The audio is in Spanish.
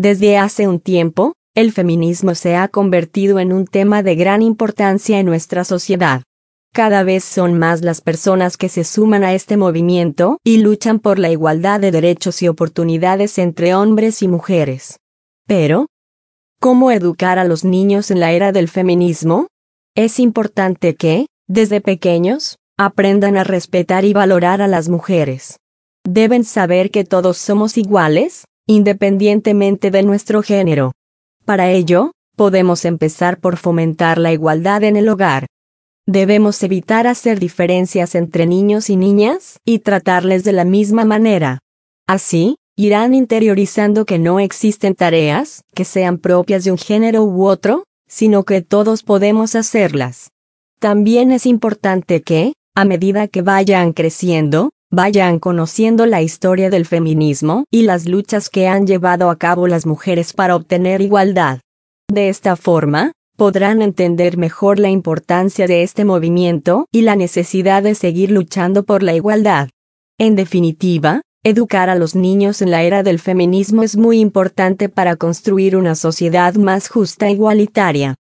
Desde hace un tiempo, el feminismo se ha convertido en un tema de gran importancia en nuestra sociedad. Cada vez son más las personas que se suman a este movimiento y luchan por la igualdad de derechos y oportunidades entre hombres y mujeres. Pero, ¿cómo educar a los niños en la era del feminismo? Es importante que, desde pequeños, aprendan a respetar y valorar a las mujeres. Deben saber que todos somos iguales, independientemente de nuestro género. Para ello, podemos empezar por fomentar la igualdad en el hogar. Debemos evitar hacer diferencias entre niños y niñas y tratarles de la misma manera. Así, irán interiorizando que no existen tareas que sean propias de un género u otro, sino que todos podemos hacerlas. También es importante que, a medida que vayan creciendo, vayan conociendo la historia del feminismo y las luchas que han llevado a cabo las mujeres para obtener igualdad. De esta forma, podrán entender mejor la importancia de este movimiento y la necesidad de seguir luchando por la igualdad. En definitiva, educar a los niños en la era del feminismo es muy importante para construir una sociedad más justa e igualitaria.